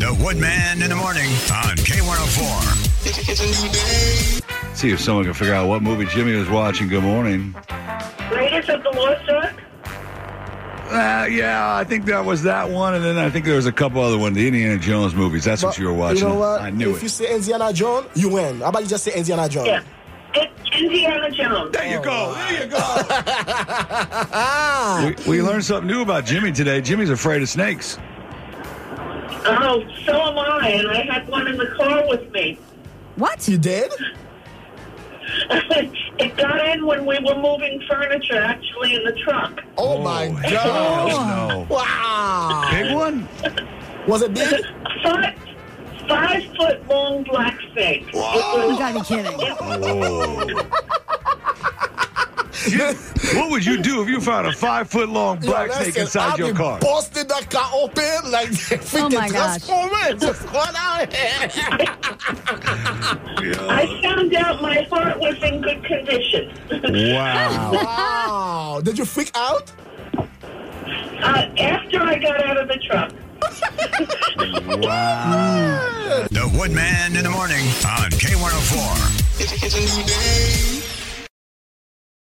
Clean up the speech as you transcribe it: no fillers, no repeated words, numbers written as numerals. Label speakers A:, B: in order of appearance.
A: The Woodman in the morning on K104.
B: It's a new day.
C: See if someone can figure out what movie Jimmy was watching. Good morning.
D: Raiders of the Lost Ark?
C: Yeah, I think that was that one, and then I think there was a couple other ones, the Indiana Jones movies. That's what you were watching.
E: You know what?
C: I knew
E: if you say Indiana Jones, you win. How about you just say Indiana Jones?
D: Yeah. It's Indiana Jones.
C: There you go. There you go. we learned something new about Jimmy today. Jimmy's afraid of snakes.
D: Oh, so am I, and I had one in the car with me.
E: What? You did?
D: It got in when we were moving furniture, actually, in the truck.
E: Oh my
C: Hell
E: God.
C: no.
E: Wow.
C: Big one?
E: Was it big?
D: 5-foot long black snake.
E: Whoa.
F: You gotta be kidding.
C: Whoa. What would you do if you found a 5-foot long black snake inside your car?
E: Busted that car open like freaking
F: my gosh.
E: Transformers. Just going out here.
D: I found out my heart was in good condition.
C: Wow.
E: Wow. Did you freak out?
D: After I got out of the truck.
C: Wow.
A: The Woodman in the morning on K104.
B: It's a new day.